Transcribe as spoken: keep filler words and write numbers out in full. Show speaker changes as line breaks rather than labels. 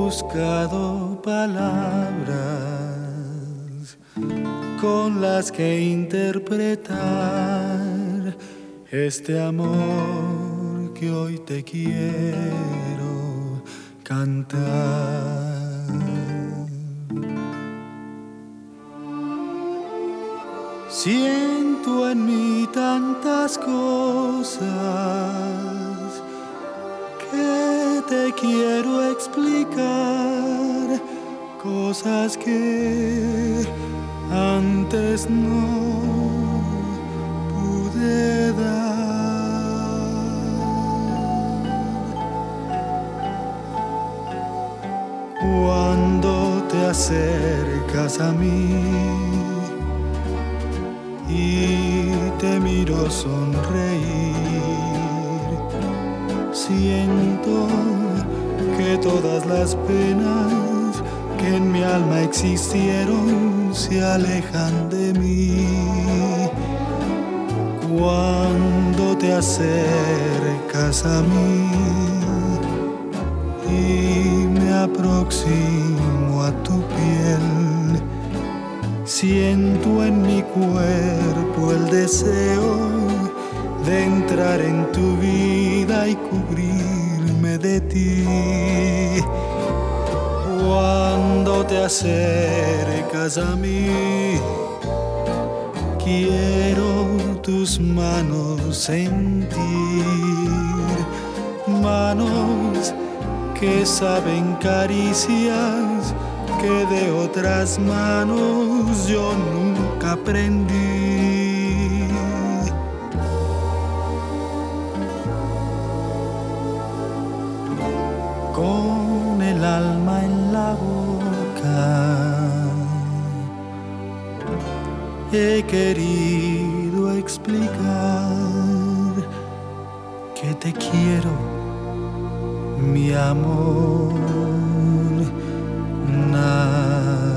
buscado palabras con las que interpretar este amor que hoy te quiero cantar. Siento en mí tantas cosas que te quiero explicar, cosas que antes no pude dar. Cuando te acercas a mí y te miro sonreír, siento que todas las penas que en mi alma existieron se alejan de mí. Cuando te acercas a mí y me aproximo a tu piel, siento en mi cuerpo el deseo de entrar en tu vida y cubrirme de ti. Cuando te acercas a mí, quiero tus manos sentir, manos que saben caricias que de otras manos yo nunca aprendí. Con el alma en la boca he querido explicar que te quiero, mi amor. Nada